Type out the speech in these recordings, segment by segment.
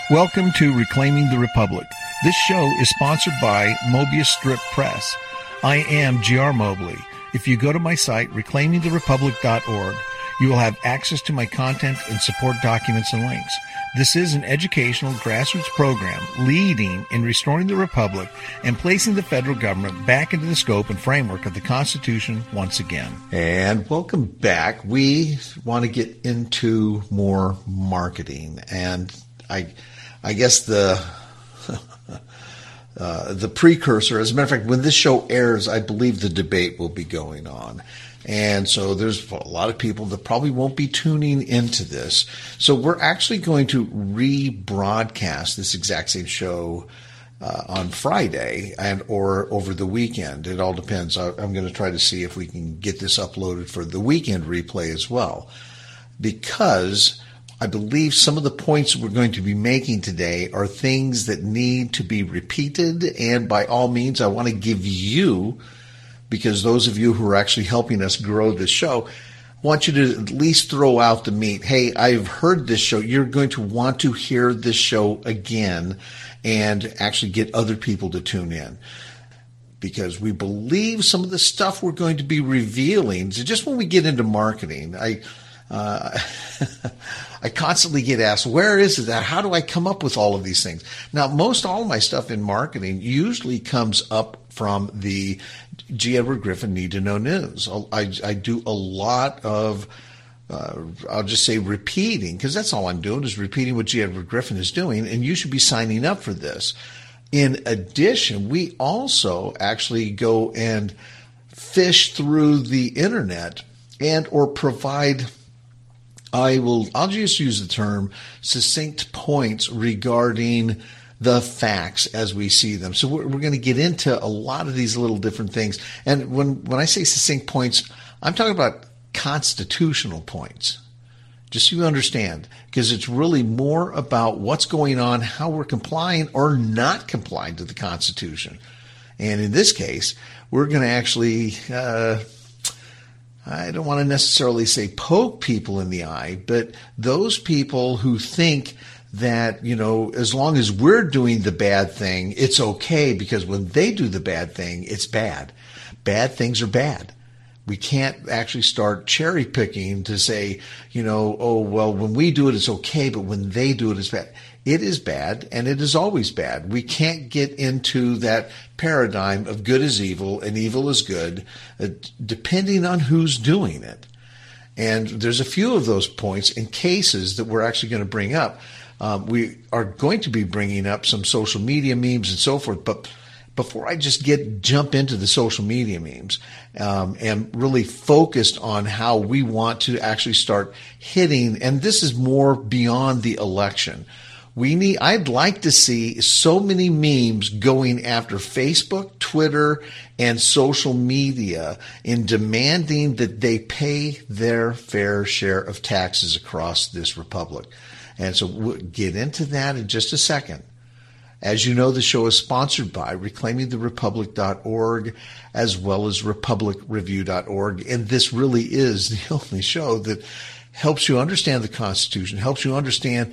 Welcome to Reclaiming the Republic. This show is sponsored by Mobius Strip Press. I am G.R. Mobley. If you go to my site, reclaimingtherepublic.org, you will have access to my content and support documents and links. This is an educational grassroots program leading in restoring the Republic and placing the federal government back into the scope and framework of the Constitution once again. And welcome back. We want to get into more marketing, and I guess the precursor, as a matter of fact, when this show airs, I believe the debate will be going on. And so there's a lot of people that probably won't be tuning into this. So we're actually going to rebroadcast this exact same show on Friday and or over the weekend. It all depends. I'm going to try to see if we can get this uploaded for the weekend replay as well, because I believe some of the points we're going to be making today are things that need to be repeated. And by all means, I want to give you, because those of you who are actually helping us grow this show, want you to at least throw out the meat. Hey, I've heard this show. You're going to want to hear this show again and actually get other people to tune in, because we believe some of the stuff we're going to be revealing. So just when we get into marketing, I constantly get asked, where is it that? How do I come up with all of these things? Now, most all of my stuff in marketing usually comes up from the G. Edward Griffin Need to Know News. I do a lot of, I'll just say repeating, because that's all I'm doing is repeating what G. Edward Griffin is doing, and you should be signing up for this. In addition, we also actually go and fish through the internet and or provide, I'll just use the term succinct points regarding the facts as we see them. So we're going to get into a lot of these little different things. And when I say succinct points, I'm talking about constitutional points, just so you understand, because it's really more about what's going on, how we're complying or not complying to the Constitution. And in this case, we're going to actually, I don't want to necessarily say poke people in the eye, but those people who think that, as long as we're doing the bad thing, it's okay, because when they do the bad thing, it's bad. Bad things are bad. We can't actually start cherry picking to say, oh, well, when we do it, it's okay, but when they do it, it's bad. It is bad, and it is always bad. We can't get into that paradigm of good is evil and evil is good, depending on who's doing it. And there's a few of those points and cases that we're actually going to bring up. We are going to be bringing up some social media memes and so forth, but before I just jump into the social media memes and really focused on how we want to actually start hitting, and this is more beyond the election. I'd like to see so many memes going after Facebook, Twitter, and social media in demanding that they pay their fair share of taxes across this republic. And so we'll get into that in just a second. As you know, the show is sponsored by reclaimingtherepublic.org as well as republicreview.org. And this really is the only show that helps you understand the Constitution, helps you understand.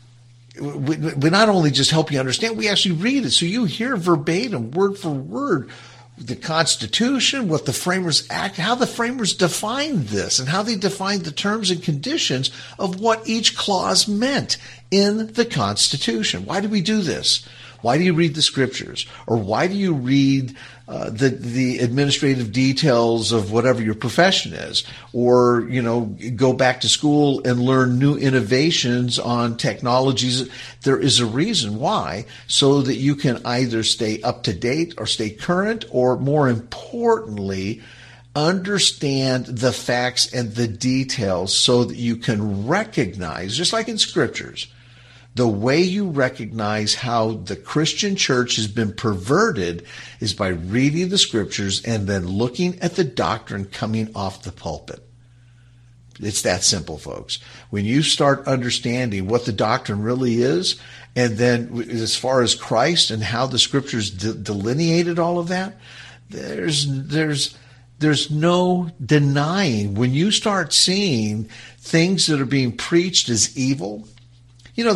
We not only just help you understand, we actually read it. So you hear verbatim, word for word, the Constitution, what the framers act, how the framers defined this, and how they defined the terms and conditions of what each clause meant in the Constitution. Why do we do this? Why do you read the scriptures? Or why do you read the administrative details of whatever your profession is? Or, go back to school and learn new innovations on technologies. There is a reason why, so that you can either stay up to date or stay current, or more importantly, understand the facts and the details so that you can recognize, just like in scriptures, the way you recognize how the Christian church has been perverted is by reading the scriptures and then looking at the doctrine coming off the pulpit. It's that simple, folks. When you start understanding what the doctrine really is, and then as far as Christ and how the scriptures delineated all of that, there's no denying when you start seeing things that are being preached as evil.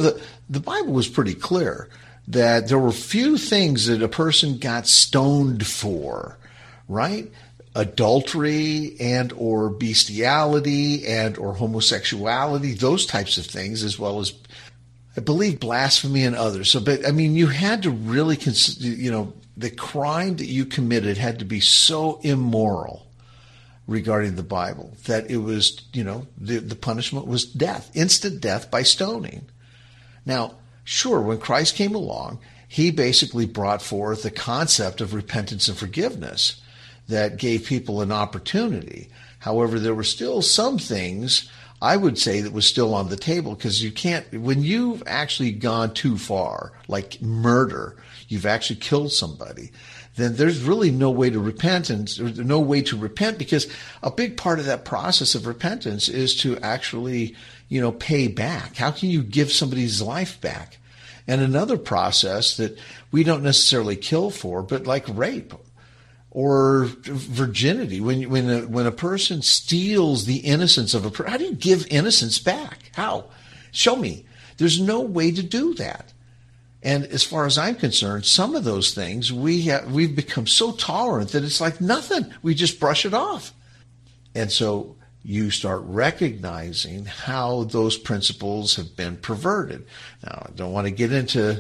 the Bible was pretty clear that there were few things that a person got stoned for, right? Adultery and or bestiality and or homosexuality, those types of things, as well as, I believe, blasphemy and others. So, but I mean, you had to really consider, the crime that you committed had to be so immoral regarding the Bible that it was, the punishment was death, instant death by stoning. Now, sure, when Christ came along, he basically brought forth the concept of repentance and forgiveness that gave people an opportunity. However, there were still some things, I would say, that was still on the table, because you can't, when you've actually gone too far, like murder, you've actually killed somebody, then there's really no way to repent, because a big part of that process of repentance is to actually, pay back. How can you give somebody's life back? And another process that we don't necessarily kill for, but like rape or virginity, when a person steals the innocence of a person, how do you give innocence back? How? Show me. There's no way to do that. And as far as I'm concerned, some of those things we've become so tolerant that it's like nothing. We just brush it off. And so you start recognizing how those principles have been perverted. Now, I don't want to get into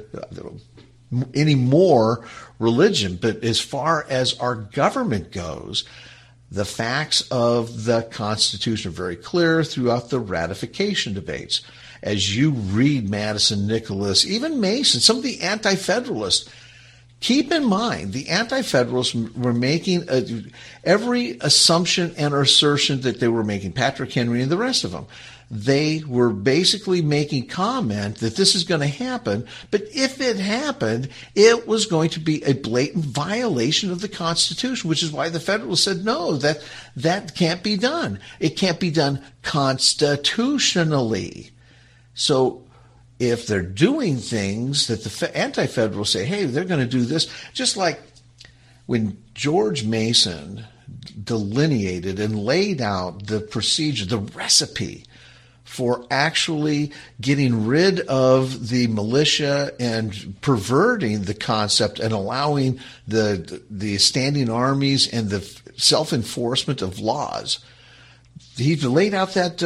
any more religion, but as far as our government goes, the facts of the Constitution are very clear throughout the ratification debates. As you read Madison, Nicholas, even Mason, some of the anti-federalists, keep in mind, the anti-federalists were making every assumption and assertion that they were making, Patrick Henry and the rest of them. They were basically making comment that this is going to happen, but if it happened, it was going to be a blatant violation of the Constitution, which is why the Federalists said, no, that can't be done. It can't be done constitutionally. So if they're doing things that the anti-federalists say, hey, they're going to do this, just like when George Mason delineated and laid out the procedure, the recipe for actually getting rid of the militia and perverting the concept and allowing the standing armies and the self-enforcement of laws. He laid out that,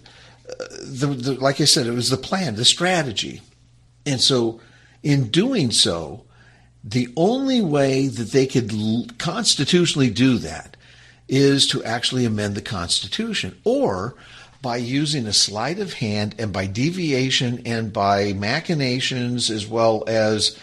like I said, it was the plan, the strategy. And so in doing so, the only way that they could constitutionally do that is to actually amend the Constitution, or by using a sleight of hand and by deviation and by machinations, as well as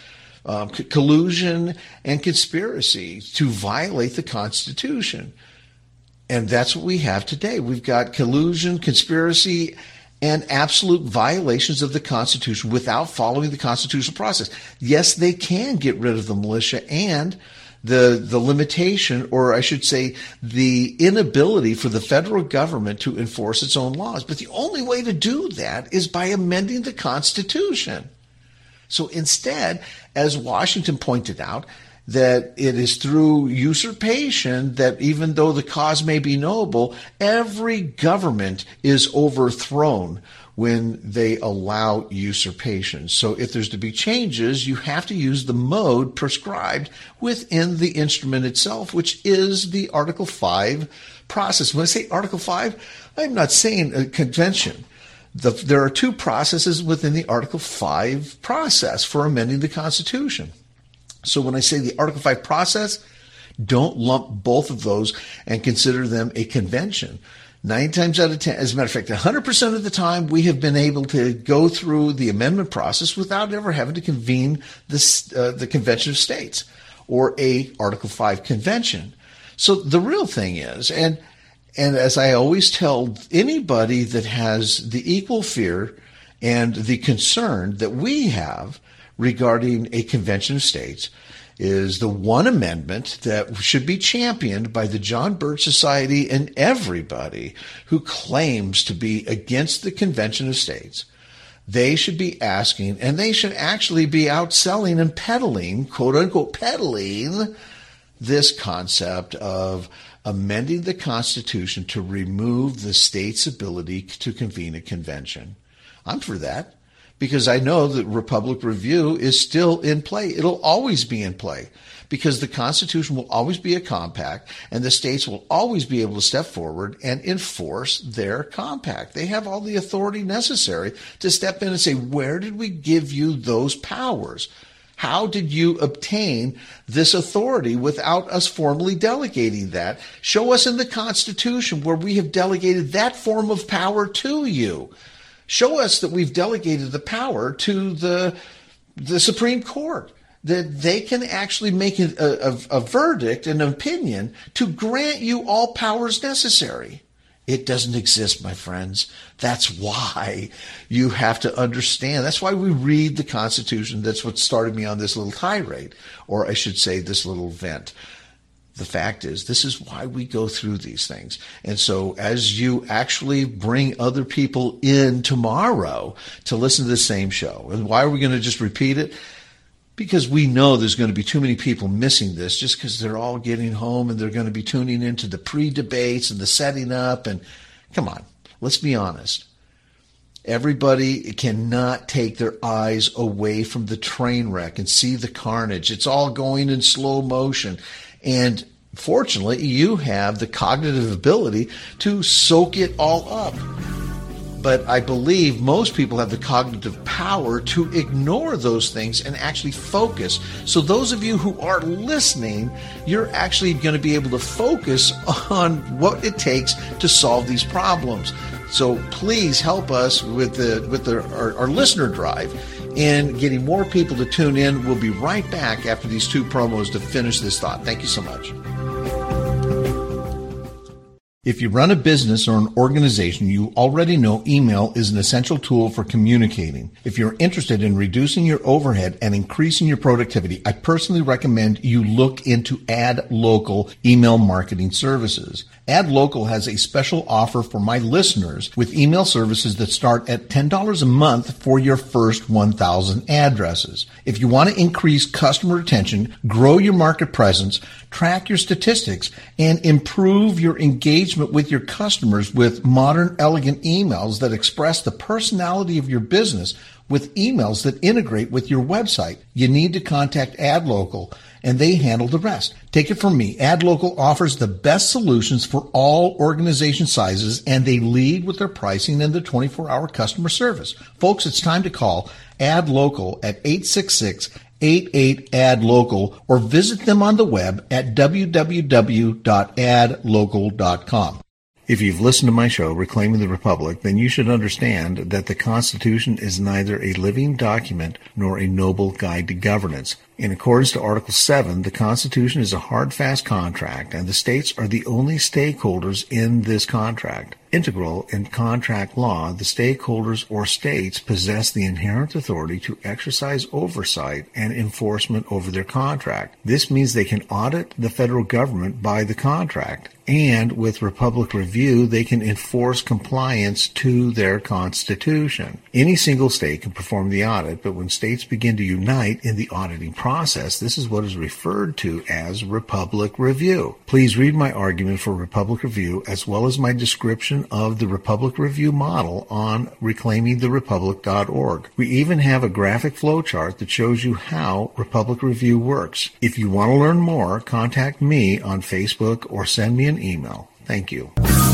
collusion and conspiracy to violate the Constitution. And that's what we have today. We've got collusion, conspiracy, and absolute violations of the Constitution without following the constitutional process. Yes, they can get rid of the militia and the limitation, or I should say the inability for the federal government to enforce its own laws. But the only way to do that is by amending the Constitution. So instead, as Washington pointed out, that it is through usurpation that even though the cause may be noble, every government is overthrown when they allow usurpation. So if there's to be changes, you have to use the mode prescribed within the instrument itself, which is the Article 5 process. When I say Article 5, I'm not saying a convention. There are two processes within the Article 5 process for amending the Constitution. So when I say the Article 5 process, don't lump both of those and consider them a convention. 9 times out of 10, as a matter of fact, 100% of the time, we have been able to go through the amendment process without ever having to convene the Convention of States or a Article 5 convention. So the real thing is, and as I always tell anybody that has the equal fear and the concern that we have regarding a Convention of States, is the one amendment that should be championed by the John Birch Society and everybody who claims to be against the Convention of States. They should be asking, and they should actually be outselling and peddling, quote unquote, peddling this concept of amending the Constitution to remove the state's ability to convene a convention. I'm for that. because I know that Republic Review is still in play. It'll always be in play because the Constitution will always be a compact and the states will always be able to step forward and enforce their compact. They have all the authority necessary to step in and say, where did we give you those powers? How did you obtain this authority without us formally delegating that? Show us in the Constitution where we have delegated that form of power to you. Show us that we've delegated the power to the Supreme Court, that they can actually make a verdict, an opinion, to grant you all powers necessary. It doesn't exist, my friends. That's why you have to understand. That's why we read the Constitution. That's what started me on this little tirade, or I should say this little vent. The fact is, this is why we go through these things. And so as you actually bring other people in tomorrow to listen to the same show, and why are we going to just repeat it? Because we know there's going to be too many people missing this just because they're all getting home and they're going to be tuning into the pre-debates and the setting up. And come on, let's be honest. Everybody cannot take their eyes away from the train wreck and see the carnage. It's all going in slow motion. And fortunately, you have the cognitive ability to soak it all up. But I believe most people have the cognitive power to ignore those things and actually focus. So those of you who are listening, you're actually going to be able to focus on what it takes to solve these problems. So please help us with our listener drive in getting more people to tune in. We'll be right back after these two promos to finish this thought. Thank you so much. If you run a business or an organization, you already know email is an essential tool for communicating. If you're interested in reducing your overhead and increasing your productivity, I personally recommend you look into AdLocal email marketing services. AdLocal has a special offer for my listeners with email services that start at $10 a month for your first 1,000 addresses. If you want to increase customer retention, grow your market presence, track your statistics, and improve your engagement with your customers with modern, elegant emails that express the personality of your business with emails that integrate with your website, you need to contact AdLocal, and they handle the rest. Take it from me. AdLocal offers the best solutions for all organization sizes, and they lead with their pricing and their 24-hour customer service. Folks, it's time to call AdLocal at 866-88-ADLOCAL or visit them on the web at www.adlocal.com. If you've listened to my show, Reclaiming the Republic, then you should understand that the Constitution is neither a living document nor a noble guide to governance. In accordance to Article 7, the Constitution is a hard, fast contract, and the states are the only stakeholders in this contract. Integral in contract law, the stakeholders or states possess the inherent authority to exercise oversight and enforcement over their contract. This means they can audit the federal government by the contract, and with Republic Review, they can enforce compliance to their Constitution. Any single state can perform the audit, but when states begin to unite in the auditing process, this is what is referred to as Republic Review. Please read my argument for Republic Review as well as my description of the Republic Review model on reclaimingtherepublic.org. We even have a graphic flowchart that shows you how Republic Review works. If you want to learn more, contact me on Facebook or send me an email. Thank you.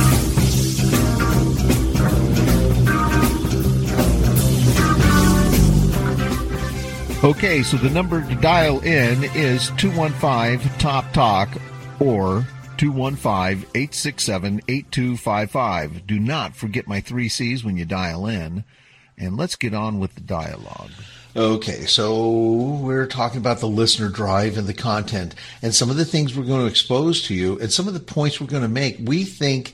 Okay, so the number to dial in is 215-TOP-TALK or 215-867-8255. Do not forget my 3 C's when you dial in. And let's get on with the dialogue. Okay, so we're talking about the listener drive and the content and some of the things we're going to expose to you and some of the points we're going to make. We think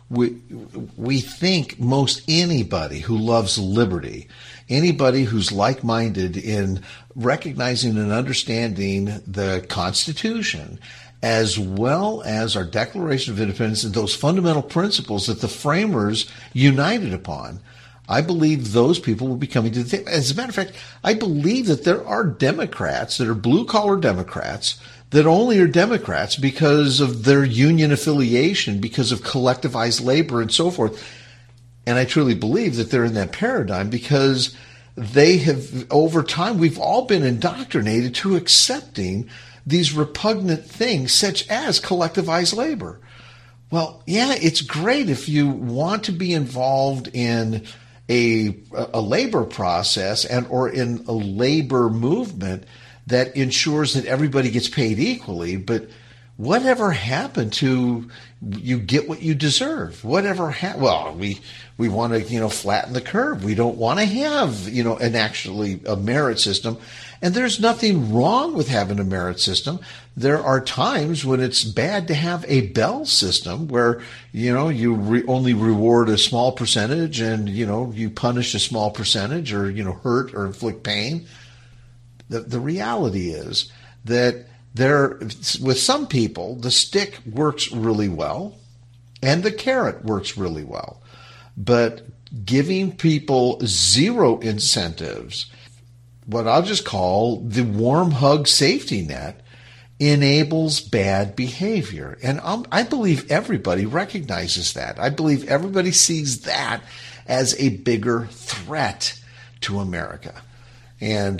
most anybody who loves liberty, anybody who's like-minded in recognizing and understanding the Constitution, as well as our Declaration of Independence and those fundamental principles that the framers united upon, I believe those people will be coming to the table. As a matter of fact, I believe that there are Democrats that are blue-collar Democrats that only are Democrats because of their union affiliation, because of collectivized labor and so forth. And I truly believe that they're in that paradigm because they have, over time, we've all been indoctrinated to accepting these repugnant things such as collectivized labor. Well, yeah, it's great if you want to be involved in a labor process and or in a labor movement that ensures that everybody gets paid equally, but whatever happened to you get what you deserve? Whatever well, we want to, flatten the curve. We don't want to have, a merit system. And there's nothing wrong with having a merit system. There are times when it's bad to have a bell system where, you only reward a small percentage and, you punish a small percentage or, hurt or inflict pain. The reality is that with some people, the stick works really well and the carrot works really well. But giving people zero incentives, what I'll just call the warm hug safety net, enables bad behavior. And I believe everybody recognizes that. I believe everybody sees that as a bigger threat to America. And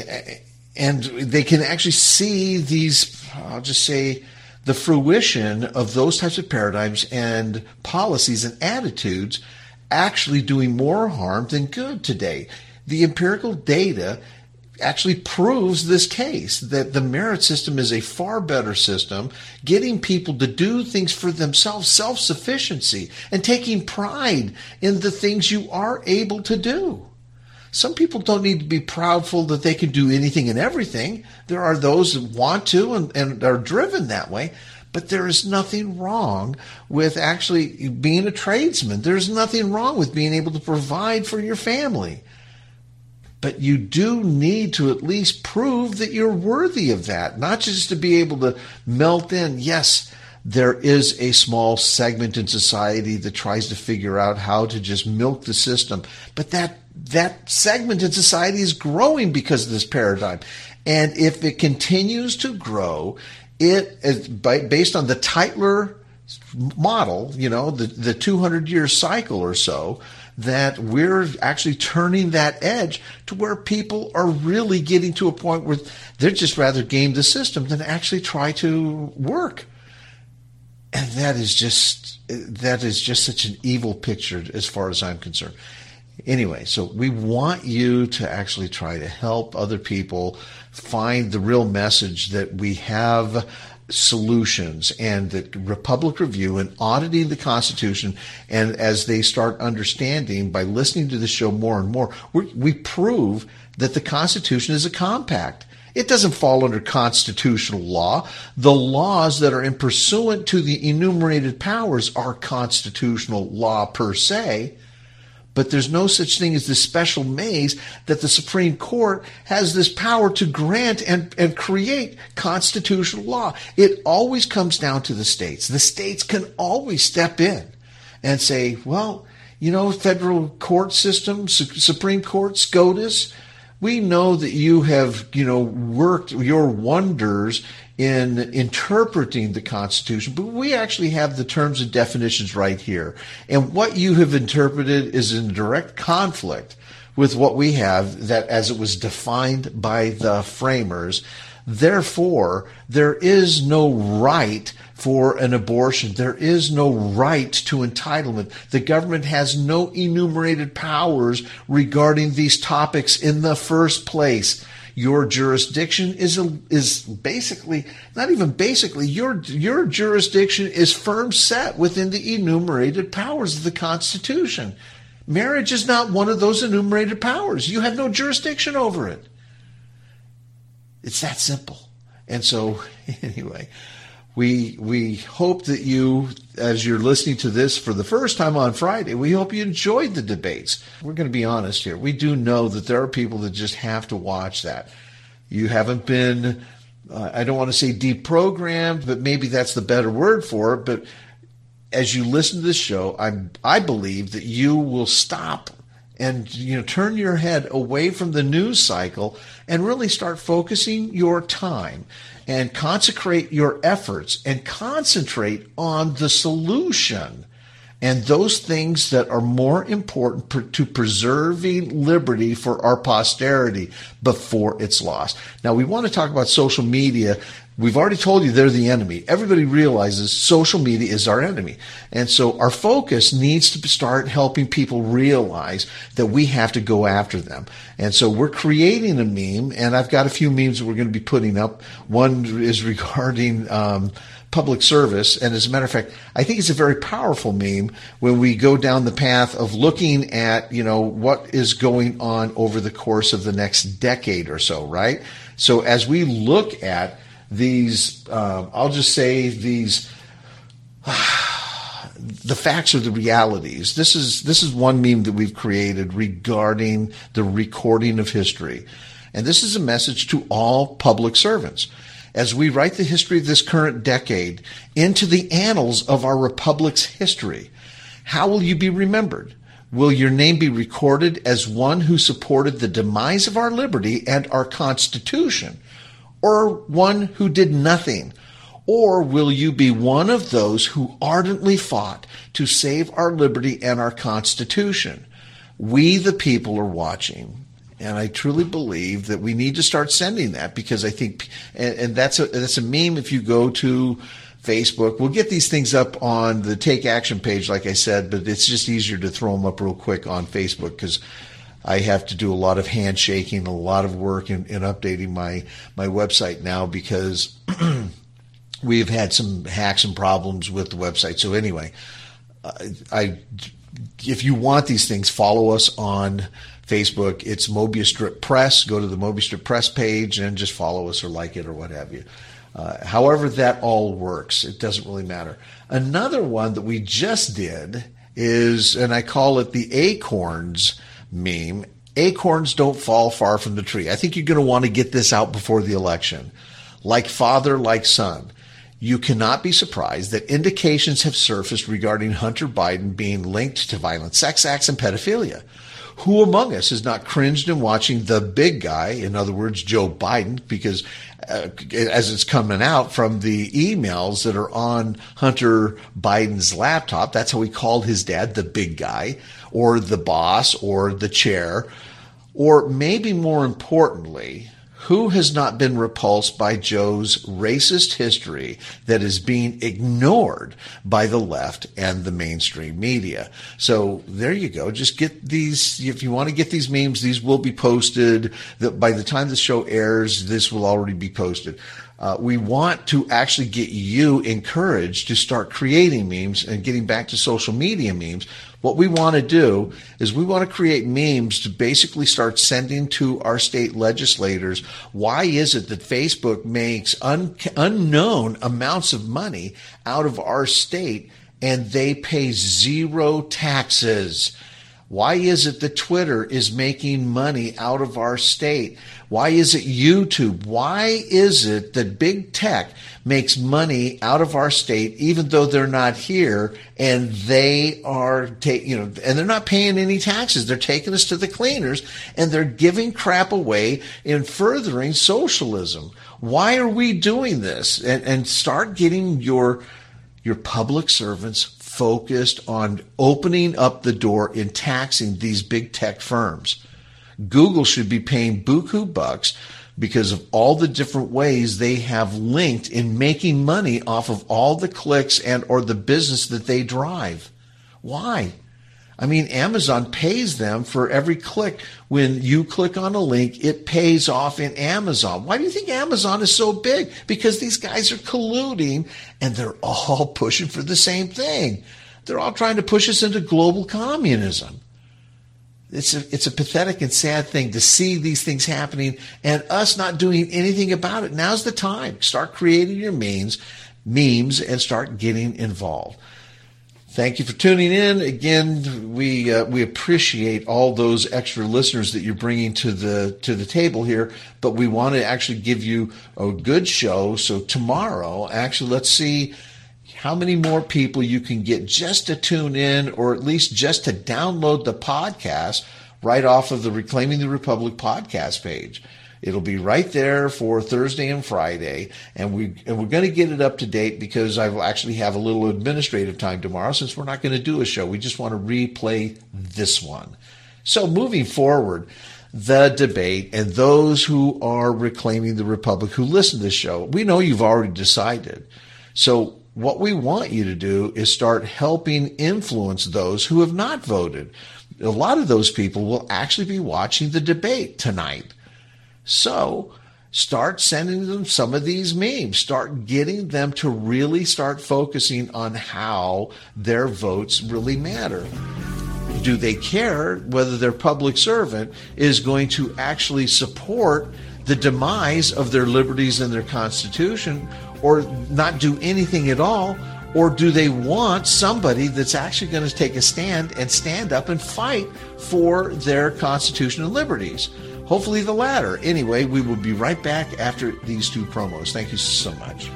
they can actually see these, I'll just say, the fruition of those types of paradigms and policies and attitudes actually doing more harm than good today. The empirical data actually proves this case, that the merit system is a far better system, getting people to do things for themselves, self-sufficiency, and taking pride in the things you are able to do. Some people don't need to be proudful that they can do anything and everything. There are those that want to and are driven that way. But there is nothing wrong with actually being a tradesman. There's nothing wrong with being able to provide for your family. But you do need to at least prove that you're worthy of that, not just to be able to melt in. Yes, there is a small segment in society that tries to figure out how to just milk the system. But that segment in society is growing because of this paradigm. And if it continues to grow, it is based on the Tytler model, the 200-year cycle or so, that we're actually turning that edge to where people are really getting to a point where they'd just rather game the system than actually try to work. And that is just such an evil picture as far as I'm concerned. Anyway, so we want you to actually try to help other people find the real message that we have solutions, and that Republic Review and auditing the Constitution, and as they start understanding by listening to the show more and more, we prove that the Constitution is a compact. It doesn't fall under constitutional law. The laws that are in pursuant to the enumerated powers are constitutional law per se. But there's no such thing as this special maze that the Supreme Court has this power to grant and create constitutional law. It always comes down to the states. The states can always step in and say, well, federal court system, Supreme Court, SCOTUS, we know that you have, worked your wonders in interpreting the Constitution, but we actually have the terms and definitions right here. And what you have interpreted is in direct conflict with what we have, that as it was defined by the framers. Therefore, there is no right for an abortion. There is no right to entitlement. The government has no enumerated powers regarding these topics in the first place. Your jurisdiction is basically, not even basically, your jurisdiction is firm set within the enumerated powers of the Constitution. Marriage is not one of those enumerated powers. You have no jurisdiction over it. It's that simple. And so, anyway, we hope that you, as you're listening to this for the first time on Friday, we hope you enjoyed the debates. We're going to be honest here. We do know that there are people that just have to watch that. You haven't been, I don't want to say deprogrammed, but maybe that's the better word for it. But as you listen to this show, I believe that you will stop and turn your head away from the news cycle and really start focusing your time and consecrate your efforts and concentrate on the solution and those things that are more important to preserving liberty for our posterity before it's lost. Now, we want to talk about social media. We've already told you they're the enemy. Everybody realizes social media is our enemy. And so our focus needs to start helping people realize that we have to go after them. And so we're creating a meme, and I've got a few memes that we're going to be putting up. One is regarding public service. And as a matter of fact, I think it's a very powerful meme when we go down the path of looking at, what is going on over the course of the next decade or so, right? So as we look at these, I'll just say these, the facts are the realities. This is one meme that we've created regarding the recording of history. And this is a message to all public servants. As we write the history of this current decade into the annals of our republic's history, how will you be remembered? Will your name be recorded as one who supported the demise of our liberty and our Constitution, or one who did nothing? Or will you be one of those who ardently fought to save our liberty and our Constitution? We, the people, are watching. And I truly believe that we need to start sending that, because I think, and that's a meme. If you go to Facebook, we'll get these things up on the Take Action page, like I said, but it's just easier to throw them up real quick on Facebook, because I have to do a lot of handshaking, a lot of work in updating my website now, because we've had some hacks and problems with the website. So anyway, if you want these things, follow us on Facebook. It's Mobius Strip Press. Go to the Mobius Strip Press page and just follow us or like it or what have you. However that all works, it doesn't really matter. Another one that we just did is, and I call it the acorns meme. Acorns don't fall far from the tree. I think you're going to want to get this out before the election. Like father, like son. You cannot be surprised that indications have surfaced regarding Hunter Biden being linked to violent sex acts and pedophilia. Who among us has not cringed in watching the big guy, in other words, Joe Biden, because as it's coming out from the emails that are on Hunter Biden's laptop, that's how he called his dad, the big guy, or the boss, or the chair, or maybe more importantly, who has not been repulsed by Joe's racist history that is being ignored by the left and the mainstream media? So there you go. Just get these. If you want to get these memes, these will be posted. By the time the show airs, this will already be posted. We want to actually get you encouraged to start creating memes and getting back to social media memes. What we want to do is we want to create memes to basically start sending to our state legislators. Why is it that Facebook makes unknown amounts of money out of our state and they pay zero taxes? Why is it that Twitter is making money out of our state? Why is it YouTube? Why is it that big tech makes money out of our state, even though they're not here, and they are and they're not paying any taxes? They're taking us to the cleaners, and they're giving crap away in furthering socialism. Why are we doing this? And start getting your public servants focused on opening up the door in taxing these big tech firms. Google should be paying buku bucks because of all the different ways they have linked in making money off of all the clicks and or the business that they drive. Why? I mean, Amazon pays them for every click. When you click on a link, it pays off in Amazon. Why do you think Amazon is so big? Because these guys are colluding and they're all pushing for the same thing. They're all trying to push us into global communism. It's a pathetic and sad thing to see these things happening and us not doing anything about it. Now's the time. Start creating your memes and start getting involved. Thank you for tuning in. Again, we appreciate all those extra listeners that you're bringing to the table here, but we want to actually give you a good show. So tomorrow, actually, let's see how many more people you can get just to tune in, or at least just to download the podcast right off of the Reclaiming the Republic podcast page. It'll be right there for Thursday and Friday, and we're going to get it up to date because I will actually have a little administrative time tomorrow since we're not going to do a show. We just want to replay this one. So moving forward, the debate and those who are reclaiming the Republic who listen to this show, we know you've already decided. So what we want you to do is start helping influence those who have not voted. A lot of those people will actually be watching the debate tonight. So start sending them some of these memes. Start getting them to really start focusing on how their votes really matter. Do they care whether their public servant is going to actually support the demise of their liberties and their Constitution, or not do anything at all? Or do they want somebody that's actually going to take a stand and stand up and fight for their Constitution and liberties? Hopefully the latter. Anyway, we will be right back after these two promos. Thank you so much.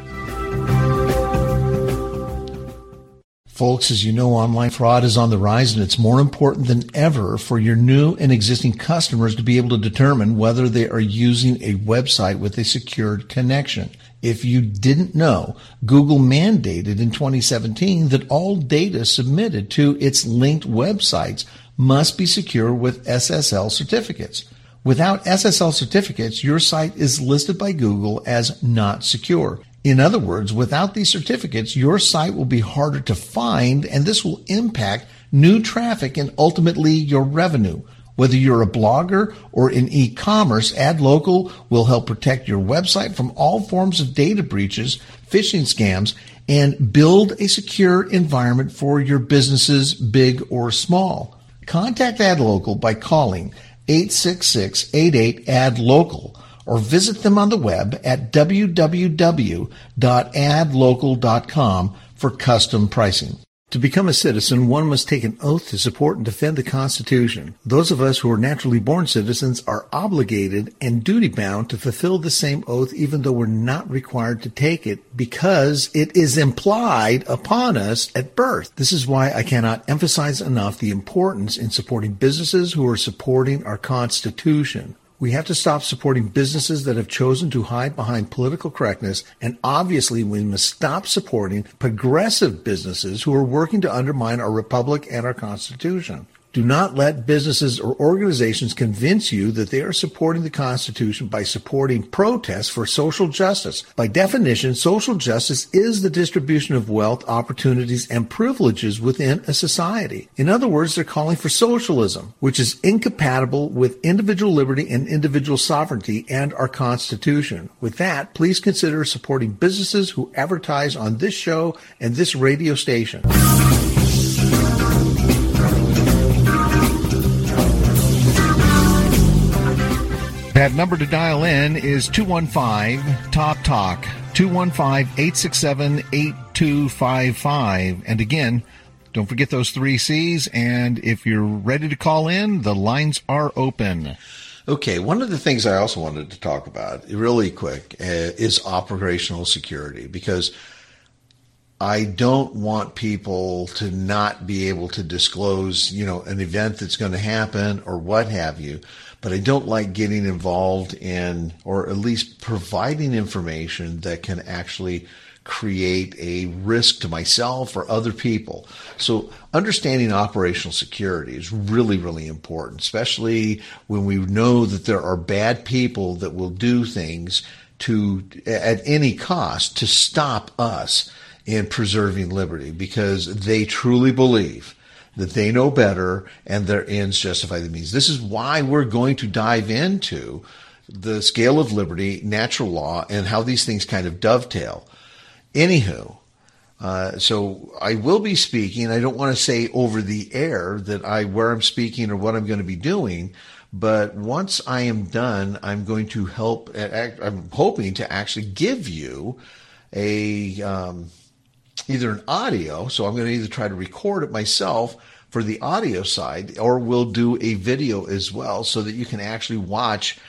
Folks, as you know, online fraud is on the rise, and it's more important than ever for your new and existing customers to be able to determine whether they are using a website with a secured connection. If you didn't know, Google mandated in 2017 that all data submitted to its linked websites must be secure with SSL certificates. Without SSL certificates, your site is listed by Google as not secure. In other words, without these certificates, your site will be harder to find, and this will impact new traffic and ultimately your revenue. Whether you're a blogger or in e-commerce, AdLocal will help protect your website from all forms of data breaches, phishing scams, and build a secure environment for your businesses, big or small. Contact AdLocal by calling 866-88-ADLOCAL or visit them on the web at www.adlocal.com for custom pricing. To become a citizen, one must take an oath to support and defend the Constitution. Those of us who are naturally born citizens are obligated and duty-bound to fulfill the same oath even though we're not required to take it because it is implied upon us at birth. This is why I cannot emphasize enough the importance in supporting businesses who are supporting our Constitution. We have to stop supporting businesses that have chosen to hide behind political correctness, and obviously we must stop supporting progressive businesses who are working to undermine our republic and our Constitution. Do not let businesses or organizations convince you that they are supporting the Constitution by supporting protests for social justice. By definition, social justice is the distribution of wealth, opportunities, and privileges within a society. In other words, they're calling for socialism, which is incompatible with individual liberty and individual sovereignty and our Constitution. With that, please consider supporting businesses who advertise on this show and this radio station. That number to dial in is 215-TALK-TALK, 215-867-8255. And again, don't forget those 3 C's. And if you're ready to call in, the lines are open. Okay, one of the things I also wanted to talk about really quick is operational security, because I don't want people to not be able to disclose, an event that's going to happen or what have you. But I don't like getting involved in, or at least providing information that can actually create a risk to myself or other people. So understanding operational security is really, really important, especially when we know that there are bad people that will do things at any cost to stop us in preserving liberty, because they truly believe that they know better and their ends justify the means. This is why we're going to dive into the scale of liberty, natural law, and how these things kind of dovetail. Anywho, so I will be speaking. I don't want to say over the air where I'm speaking or what I'm going to be doing, but once I am done, I'm going to I'm hoping to actually give you either an audio, so I'm going to either try to record it myself for the audio side, or we'll do a video as well so that you can actually watch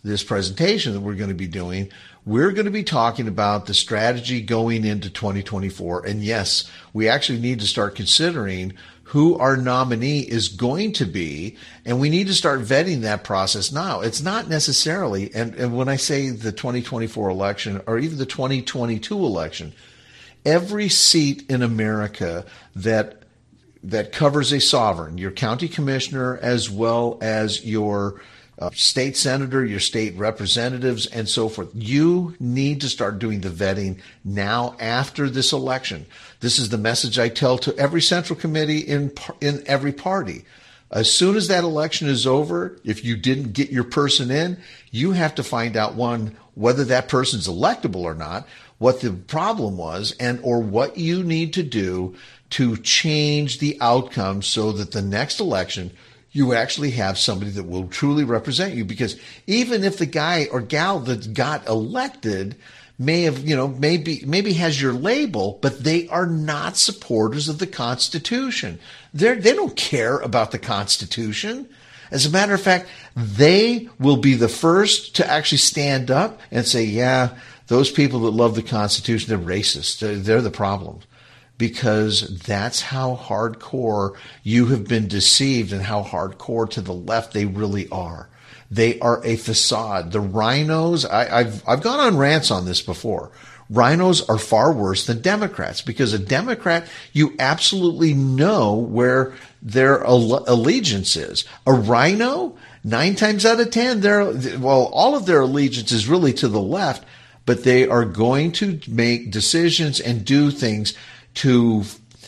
this presentation that we're going to be doing, we're going to be talking about the strategy going into 2024. And yes, we actually need to start considering who our nominee is going to be, and we need to start vetting that process now. It's not necessarily, and when I say the 2024 election or even the 2022 election, every seat in America that covers a sovereign, your county commissioner as well as your state senator, your state representatives, and so forth. You need to start doing the vetting now after this election. This is the message I tell to every central committee in every party. As soon as that election is over, if you didn't get your person in, you have to find out, one, whether that person's electable or not, what the problem was, and or what you need to do to change the outcome so that the next election you actually have somebody that will truly represent you. Because even if the guy or gal that got elected may have, maybe has your label, but they are not supporters of the Constitution. They don't care about the Constitution. As a matter of fact, they will be the first to actually stand up and say, yeah, those people that love the Constitution, they're racist. They're the problem. Because that's how hardcore you have been deceived and how hardcore to the left they really are. They are a facade. The rhinos, I've gone on rants on this before. Rhinos are far worse than Democrats, because a Democrat, you absolutely know where their allegiance is. A rhino, 9 times out of 10, all of their allegiance is really to the left, but they are going to make decisions and do things to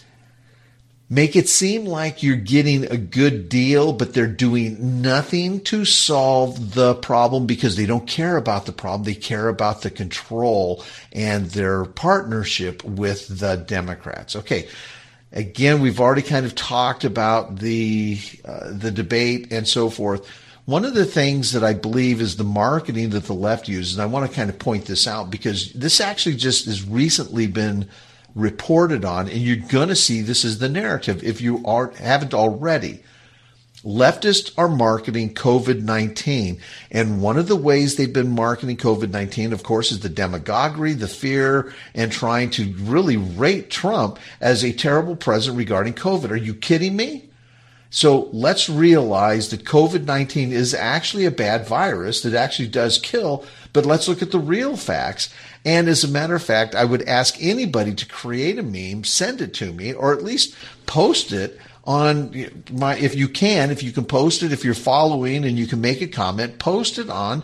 make it seem like you're getting a good deal, but they're doing nothing to solve the problem because they don't care about the problem. They care about the control and their partnership with the Democrats. Okay. Again, we've already kind of talked about the debate and so forth. One of the things that I believe is the marketing that the left uses, and I want to kind of point this out because this actually just has recently been reported on, and you're going to see this as the narrative if you haven't already. Leftists are marketing COVID-19, and one of the ways they've been marketing COVID-19, of course, is the demagoguery, the fear, and trying to really rate Trump as a terrible president regarding COVID. Are you kidding me? So let's realize that COVID-19 is actually a bad virus that actually does kill, but let's look at the real facts. And as a matter of fact, I would ask anybody to create a meme, send it to me, or at least post it on if you can post it, if you're following and you can make a comment, post it on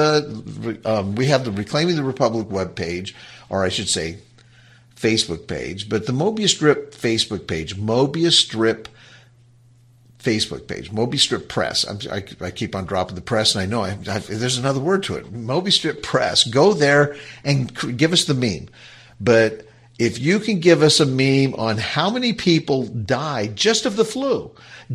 we have the Reclaiming the Republic webpage, or I should say Facebook page, but the Mobius Strip Facebook page, Mobius Strip Facebook page, Mobius Strip Press. I keep on dropping the press, and I know there's another word to it. Mobius Strip Press. Go there and give us the meme. But if you can give us a meme on how many people died just of the flu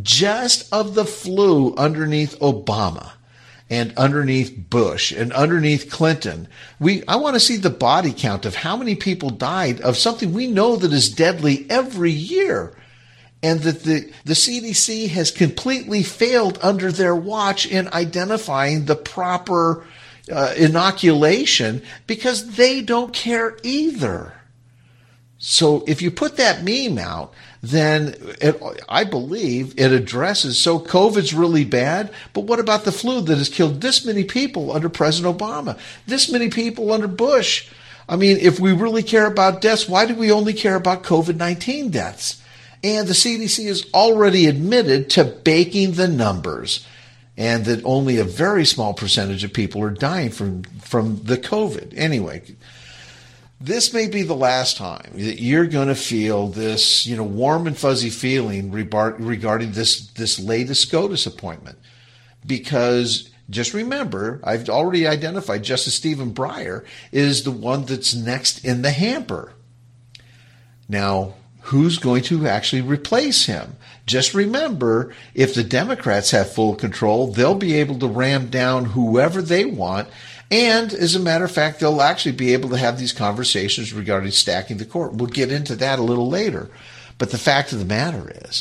underneath Obama and underneath Bush and underneath Clinton, I want to see the body count of how many people died of something we know that is deadly every year. And that the CDC has completely failed under their watch in identifying the proper inoculation because they don't care either. So if you put that meme out, then I believe it addresses, so COVID's really bad, but what about the flu that has killed this many people under President Obama, this many people under Bush? I mean, if we really care about deaths, why do we only care about COVID-19 deaths? And the CDC has already admitted to baking the numbers, and that only a very small percentage of people are dying from the COVID. Anyway, this may be the last time that you're going to feel this, warm and fuzzy feeling regarding this latest SCOTUS appointment. Because just remember, I've already identified Justice Stephen Breyer is the one that's next in the hamper. Now, who's going to actually replace him? Just remember, if the Democrats have full control, they'll be able to ram down whoever they want. And as a matter of fact, they'll actually be able to have these conversations regarding stacking the court. We'll get into that a little later. But the fact of the matter is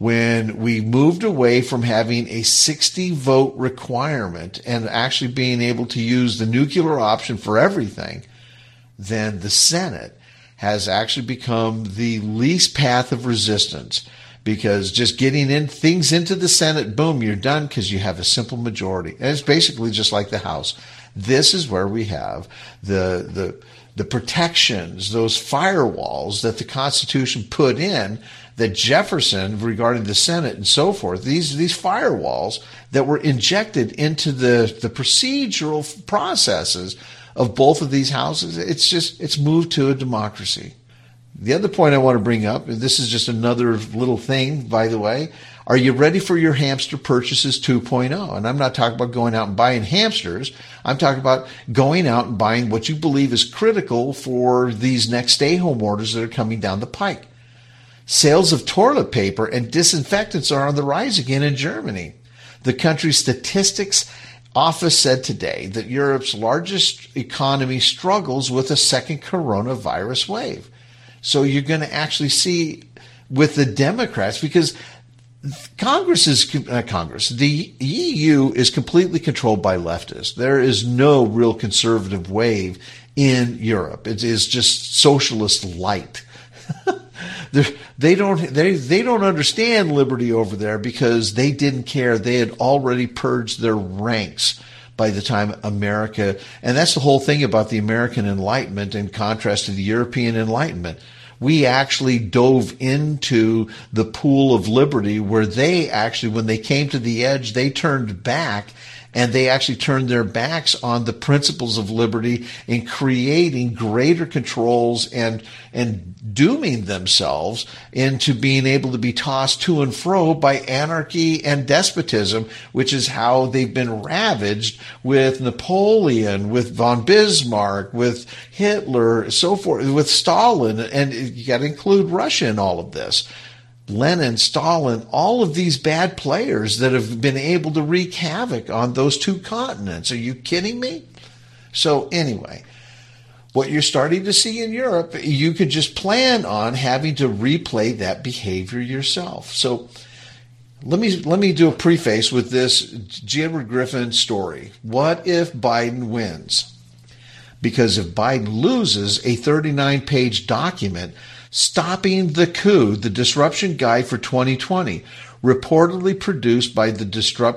when we moved away from having a 60 vote requirement and actually being able to use the nuclear option for everything, then the Senate has actually become the least path of resistance, because just getting things into the Senate, boom, you're done because you have a simple majority. And it's basically just like the House. This is where we have the protections, those firewalls that the Constitution put in, that Jefferson, regarding the Senate and so forth, these firewalls that were injected into the procedural processes of both of these houses. It's moved to a democracy. The other point I want to bring up, and this is just another little thing, by the way, are you ready for your hamster purchases 2.0? And I'm not talking about going out and buying hamsters. I'm talking about going out and buying what you believe is critical for these next stay-home orders that are coming down the pike. Sales of toilet paper and disinfectants are on the rise again in Germany. The country's statistics office said today that Europe's largest economy struggles with a second coronavirus wave. So you're going to actually see with the Democrats, because the EU is completely controlled by leftists. There is no real conservative wave in Europe. It is just socialist light. They don't understand liberty over there because they didn't care. They had already purged their ranks by the time America, and that's the whole thing about the American Enlightenment in contrast to the European Enlightenment. We actually dove into the pool of liberty where they actually, when they came to the edge, they turned back, and they actually turned their backs on the principles of liberty in creating greater controls and dooming themselves into being able to be tossed to and fro by anarchy and despotism, which is how they've been ravaged with Napoleon, with von Bismarck, with Hitler, so forth, with Stalin, and you got to include Russia in all of this. Lenin, Stalin, all of these bad players that have been able to wreak havoc on those two continents. Are you kidding me? So anyway, what you're starting to see in Europe, you could just plan on having to replay that behavior yourself. So let me do a preface with this J. Edward Griffin story. What if Biden wins? Because if Biden loses, a 39-page document Stopping the Coup, the Disruption Guide for 2020, reportedly produced by the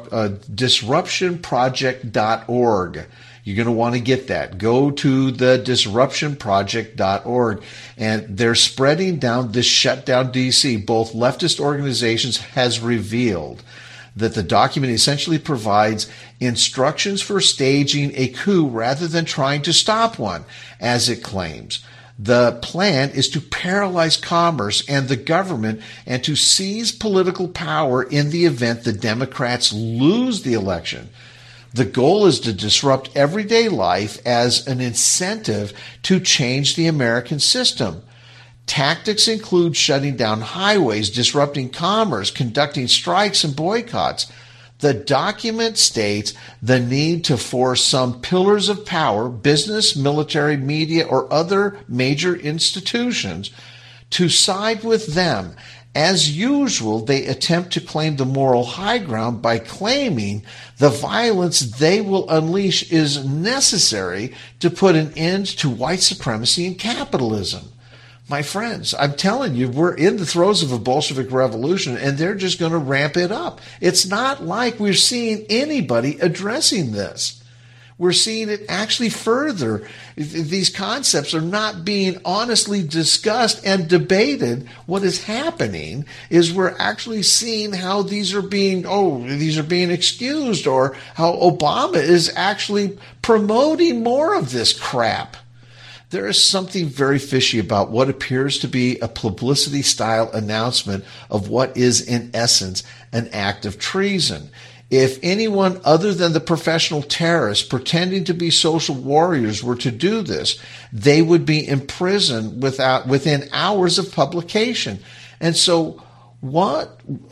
disruptionproject.org. You're going to want to get that. Go to the disruptionproject.org. And they're spreading down this shutdown DC. Both leftist organizations has revealed that the document essentially provides instructions for staging a coup rather than trying to stop one, as it claims. The plan is to paralyze commerce and the government and to seize political power in the event the Democrats lose the election. The goal is to disrupt everyday life as an incentive to change the American system. Tactics include shutting down highways, disrupting commerce, conducting strikes and boycotts. The document states the need to force some pillars of power, business, military, media, or other major institutions, to side with them. As usual, they attempt to claim the moral high ground by claiming the violence they will unleash is necessary to put an end to white supremacy and capitalism. My friends, I'm telling you, we're in the throes of a Bolshevik revolution, and they're just going to ramp it up. It's not like we're seeing anybody addressing this. We're seeing it actually further. These concepts are not being honestly discussed and debated. What is happening is we're actually seeing how these are being excused, or how Obama is actually promoting more of this crap. There is something very fishy about what appears to be a publicity-style announcement of what is, in essence, an act of treason. If anyone other than the professional terrorists pretending to be social warriors were to do this, they would be imprisoned within hours of publication. And so let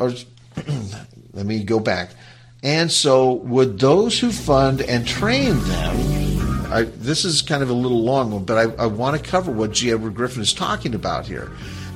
me go back. And so would those who fund and train them, this is kind of a little long one, but I want to cover what J. Edward Griffin is talking about here.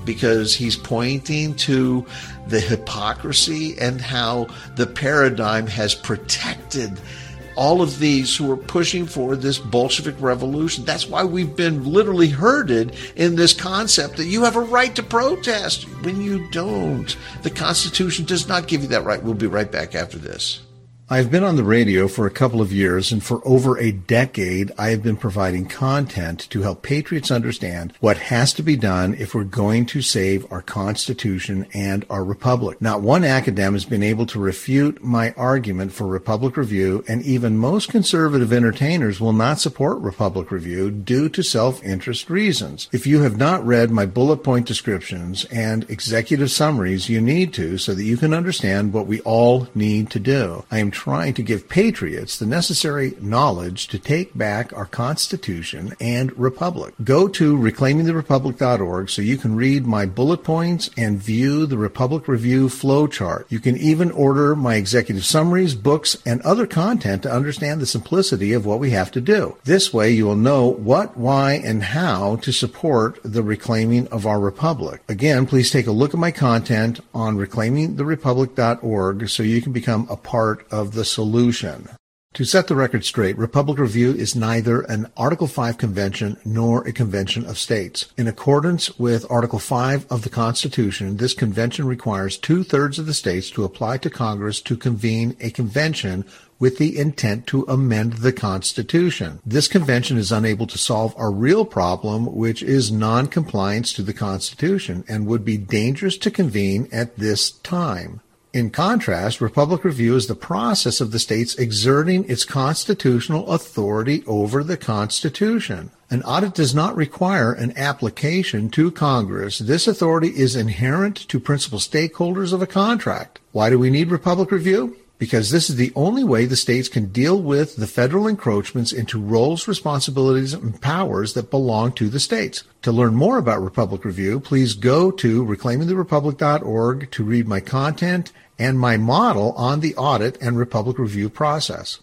because he's pointing to the hypocrisy and how the paradigm has protected all of these who are pushing for this Bolshevik revolution. That's why we've been literally herded in this concept that you have a right to protest when you don't. The Constitution does not give you that right. We'll be right back after this. I've been on the radio for a couple of years, and for over a decade, I have been providing content to help patriots understand what has to be done if we're going to save our Constitution and our Republic. Not one academic has been able to refute my argument for Republic Review, and even most conservative entertainers will not support Republic Review due to self-interest reasons. If you have not read my bullet point descriptions and executive summaries, you need to, so that you can understand what we all need to do. I am trying to give patriots the necessary knowledge to take back our Constitution and Republic. Go to reclaimingtherepublic.org so you can read my bullet points and view the Republic Review flowchart. You can even order my executive summaries, books, and other content to understand the simplicity of what we have to do. This way you will know what, why, and how to support the reclaiming of our Republic. Again, please take a look at my content on reclaimingtherepublic.org so you can become a part of the solution. To set the record straight, Republic Review is neither an Article 5 convention nor a convention of states. In accordance with Article 5 of the Constitution, this convention requires 2/3 of the states to apply to Congress to convene a convention with the intent to amend the Constitution. This convention is unable to solve our real problem, which is non-compliance to the Constitution, and would be dangerous to convene at this time. In contrast, Republic Review is the process of the states exerting its constitutional authority over the Constitution. An audit does not require an application to Congress. This authority is inherent to principal stakeholders of a contract. Why do we need Republic Review? Because this is the only way the states can deal with the federal encroachments into roles, responsibilities, and powers that belong to the states. To learn more about Republic Review, please go to reclaimingtherepublic.org to read my content and my model on the audit and Republic Review process.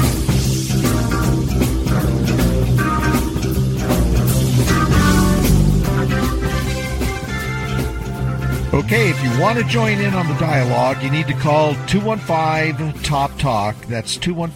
Okay, if you want to join in on the dialogue, you need to call 215-TOP-TALK. That's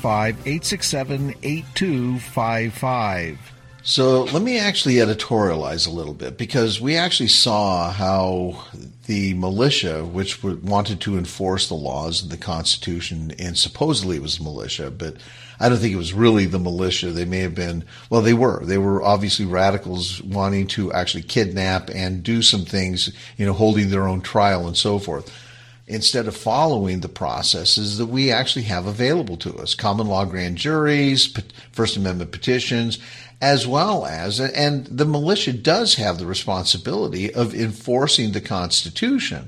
215-867-8255. So let me actually editorialize a little bit, because we actually saw how the militia, which wanted to enforce the laws of the Constitution, and supposedly it was the militia, but I don't think it was really the militia. They may have been, well, they were obviously radicals wanting to actually kidnap and do some things, holding their own trial and so forth, instead of following the processes that we actually have available to us. Common law grand juries, First Amendment petitions, as well as, and the militia does have the responsibility of enforcing the Constitution.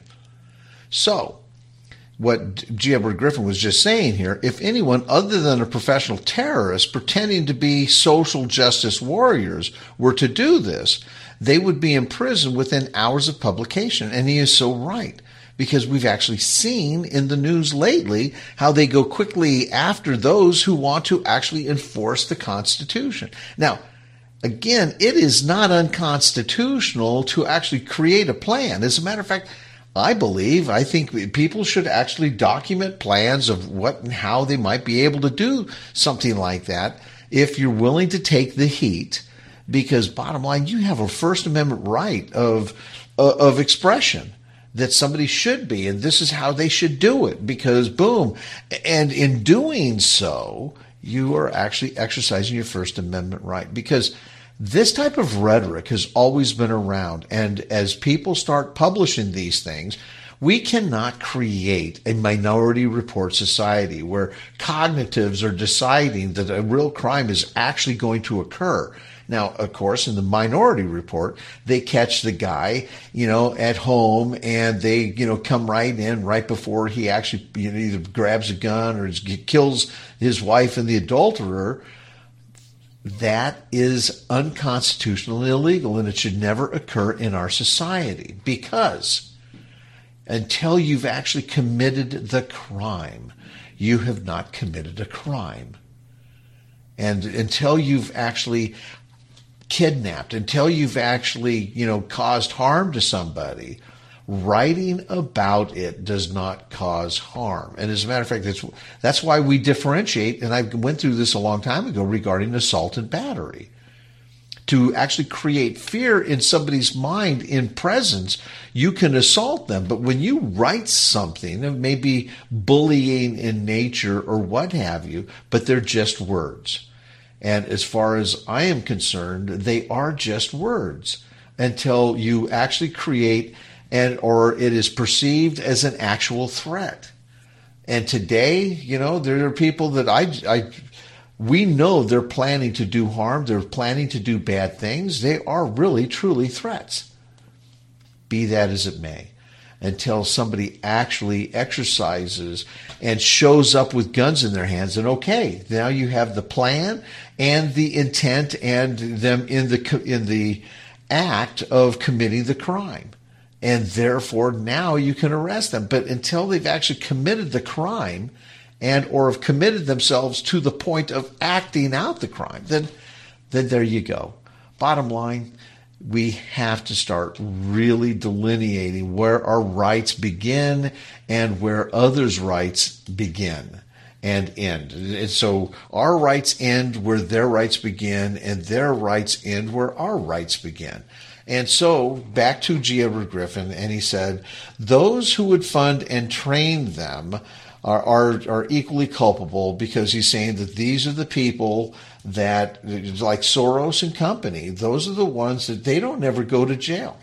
So, what G. Edward Griffin was just saying here, if anyone other than a professional terrorist pretending to be social justice warriors were to do this, they would be in prison within hours of publication. And he is so right, because we've actually seen in the news lately how they go quickly after those who want to actually enforce the Constitution. Now, again, it is not unconstitutional to actually create a plan. As a matter of fact, I think people should actually document plans of what and how they might be able to do something like that if you're willing to take the heat, because bottom line, you have a First Amendment right of expression that somebody should be, and this is how they should do it, because boom. And in doing so, you are actually exercising your First Amendment right, because this type of rhetoric has always been around. And as people start publishing these things, we cannot create a Minority Report society where cognitives are deciding that a real crime is actually going to occur. Now, of course, in the Minority Report, they catch the guy, at home, and they, come right in right before he actually, either grabs a gun or kills his wife and the adulterer. That is unconstitutional and illegal, and it should never occur in our society, because until you've actually committed the crime, you have not committed a crime. And until you've actually kidnapped, until you've actually, caused harm to somebody, writing about it does not cause harm. And as a matter of fact, that's why we differentiate, and I went through this a long time ago regarding assault and battery. To actually create fear in somebody's mind in presence, you can assault them. But when you write something, maybe bullying in nature or what have you, but they're just words. And as far as I am concerned, they are just words until you actually create or it is perceived as an actual threat. And today, there are people that we know they're planning to do harm. They're planning to do bad things. They are really, truly threats. Be that as it may, until somebody actually exercises and shows up with guns in their hands. And okay, now you have the plan and the intent and them in the act of committing the crime. And therefore, now you can arrest them. But until they've actually committed the crime and or have committed themselves to the point of acting out the crime, then there you go. Bottom line, we have to start really delineating where our rights begin and where others' rights begin and end. And so our rights end where their rights begin, and their rights end where our rights begin. And so back to G. Edward Griffin, and he said, those who would fund and train them are equally culpable, because he's saying that these are the people that, like Soros and company, those are the ones that they don't ever go to jail.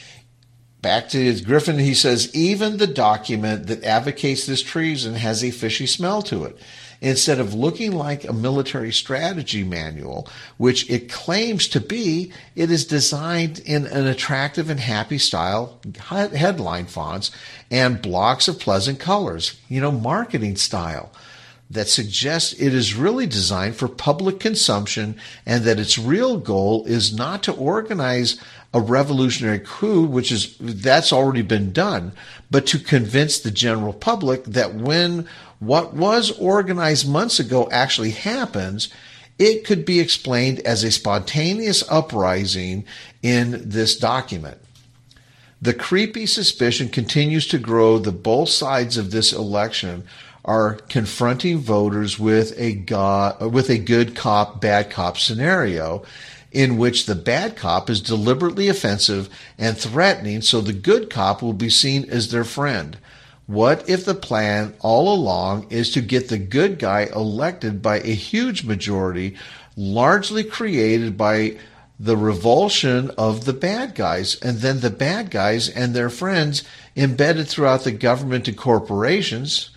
Back to Griffin, he says, even the document that advocates this treason has a fishy smell to it. Instead of looking like a military strategy manual, which it claims to be, it is designed in an attractive and happy style, headline fonts, and blocks of pleasant colors, marketing style, that suggests it is really designed for public consumption, and that its real goal is not to organize a revolutionary coup, that's already been done, but to convince the general public that when what was organized months ago actually happens, it could be explained as a spontaneous uprising in this document. The creepy suspicion continues to grow that both sides of this election are confronting voters with a good cop, bad cop scenario, in which the bad cop is deliberately offensive and threatening, so the good cop will be seen as their friend. What if the plan all along is to get the good guy elected by a huge majority, largely created by the revulsion of the bad guys, and then the bad guys and their friends embedded throughout the government and corporations,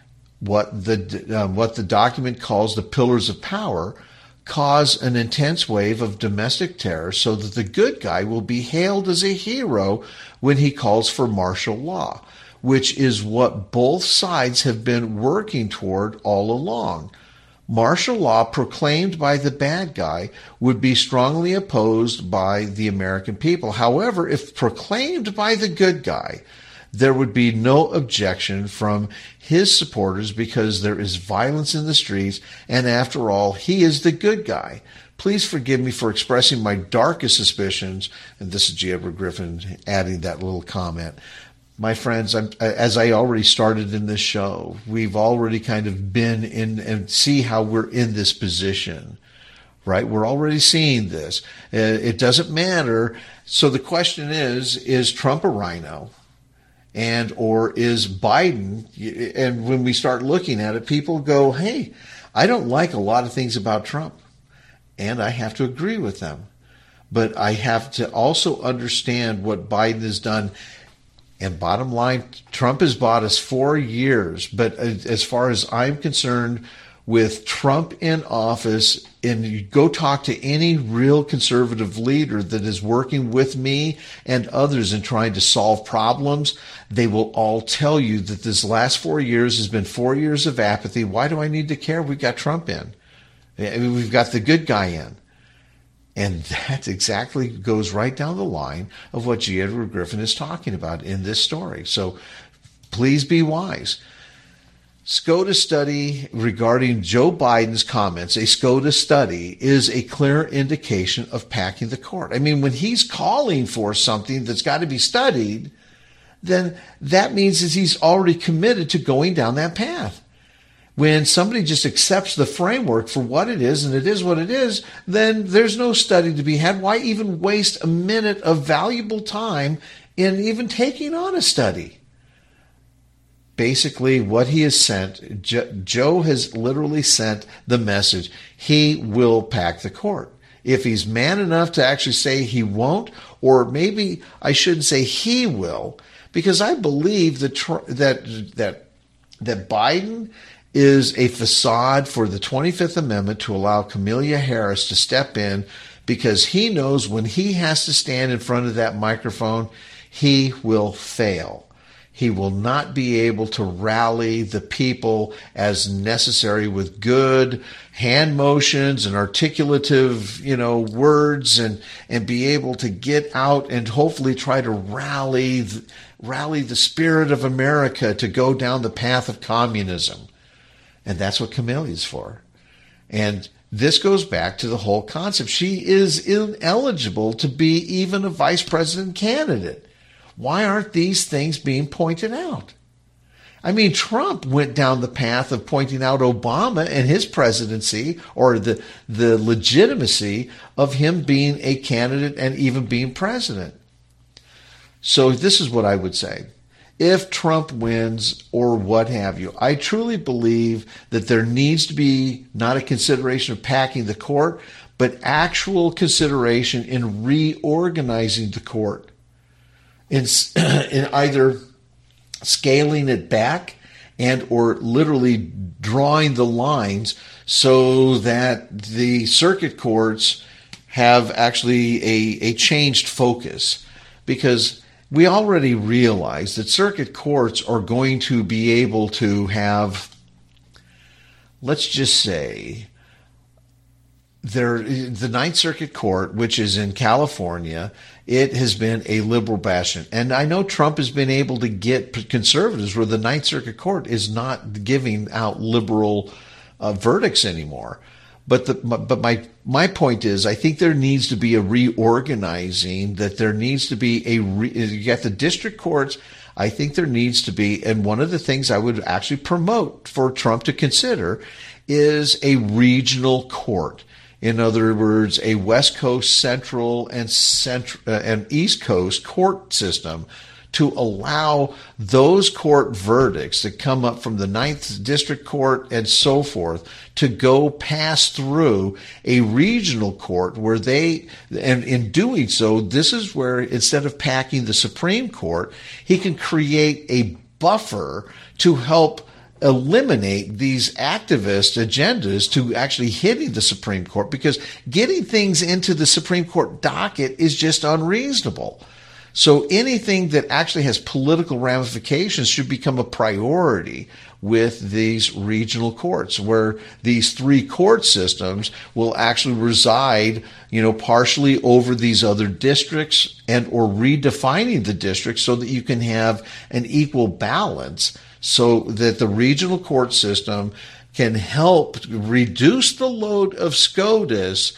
what the document calls the pillars of power, cause an intense wave of domestic terror, so that the good guy will be hailed as a hero when he calls for martial law, which is what both sides have been working toward all along. Martial law proclaimed by the bad guy would be strongly opposed by the American people. However, if proclaimed by the good guy, there would be no objection from his supporters, because there is violence in the streets, and after all, he is the good guy. Please forgive me for expressing my darkest suspicions, and this is G. Edward Griffin adding that little comment. My friends, as I already started in this show, we've already kind of been in and see how we're in this position, right? We're already seeing this. It doesn't matter. So the question is Trump a rhino? And or is Biden? And when we start looking at it, people go, hey, I don't like a lot of things about Trump. And I have to agree with them. But I have to also understand what Biden has done. And bottom line, Trump has bought us 4 years. But as far as I'm concerned, with Trump in office, and you go talk to any real conservative leader that is working with me and others in trying to solve problems, they will all tell you that this last 4 years has been 4 years of apathy. Why do I need to care? We've got Trump in. We've got the good guy in. And that exactly goes right down the line of what G. Edward Griffin is talking about in this story. So please be wise. SCOTUS study regarding Joe Biden's comments, a SCOTUS study, is a clear indication of packing the court. I mean, when he's calling for something that's got to be studied, then that means that he's already committed to going down that path. When somebody just accepts the framework for what it is, and it is what it is, then there's no study to be had. Why even waste a minute of valuable time in even taking on a study? Basically, what he has sent, Joe has literally sent the message, he will pack the court. If he's man enough to actually say he won't, or maybe I shouldn't say he will, because I believe that Biden is a facade for the 25th Amendment to allow Kamala Harris to step in, because he knows when he has to stand in front of that microphone, he will fail. He will not be able to rally the people as necessary with good hand motions and articulative, words, and be able to get out and hopefully try to rally the spirit of America to go down the path of communism. And that's what Kamala is for. And this goes back to the whole concept. She is ineligible to be even a vice president candidate. Why aren't these things being pointed out? I mean, Trump went down the path of pointing out Obama and his presidency, or the legitimacy of him being a candidate and even being president. So this is what I would say. If Trump wins or what have you, I truly believe that there needs to be not a consideration of packing the court, but actual consideration in reorganizing the court. In either scaling it back and or literally drawing the lines so that the circuit courts have actually a changed focus. Because we already realize that circuit courts are going to be able to have, let's just say, the Ninth Circuit Court, which is in California, it has been a liberal bastion. And I know Trump has been able to get conservatives where the Ninth Circuit Court is not giving out liberal verdicts anymore. But my point is, I think there needs to be a reorganizing, that there needs to be you got the district courts. I think there needs to be, and one of the things I would actually promote for Trump to consider is a regional court. In other words, a West Coast, Central, and East Coast court system to allow those court verdicts that come up from the Ninth District Court and so forth to go pass through a regional court where and in doing so, this is where instead of packing the Supreme Court, he can create a buffer to help eliminate these activist agendas to actually hitting the Supreme Court, because getting things into the Supreme Court docket is just unreasonable. So anything that actually has political ramifications should become a priority with these regional courts, where these three court systems will actually reside, partially over these other districts, and or redefining the districts so that you can have an equal balance, so that the regional court system can help reduce the load of SCOTUS.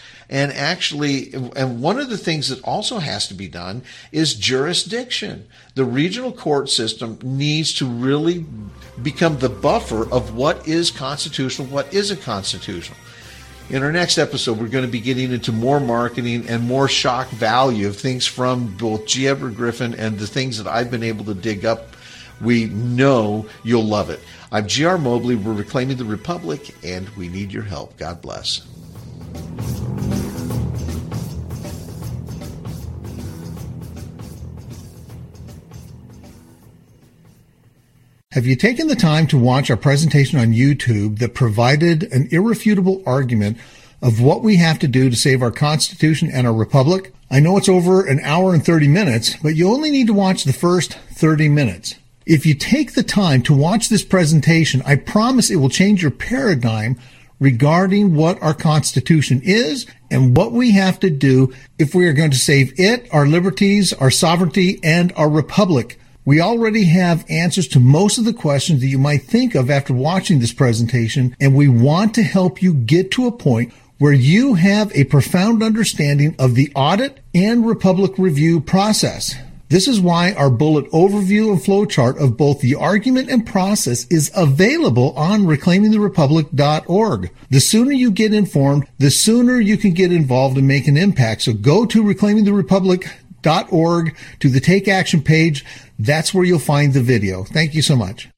And one of the things that also has to be done is jurisdiction. The regional court system needs to really become the buffer of what is constitutional, what isn't constitutional. In our next episode, we're going to be getting into more marketing and more shock value of things from both G. Edward Griffin and the things that I've been able to dig up. We know you'll love it. I'm G.R. Mobley. We're reclaiming the Republic, and we need your help. God bless. Have you taken the time to watch our presentation on YouTube that provided an irrefutable argument of what we have to do to save our Constitution and our Republic? I know it's over an hour and 30 minutes, but you only need to watch the first 30 minutes. If you take the time to watch this presentation, I promise it will change your paradigm regarding what our Constitution is and what we have to do if we are going to save it, our liberties, our sovereignty, and our republic. We already have answers to most of the questions that you might think of after watching this presentation, and we want to help you get to a point where you have a profound understanding of the audit and Republic review process. This is why our bullet overview and flowchart of both the argument and process is available on reclaimingtherepublic.org. The sooner you get informed, the sooner you can get involved and make an impact. So go to reclaimingtherepublic.org to the Take Action page. That's where you'll find the video. Thank you so much.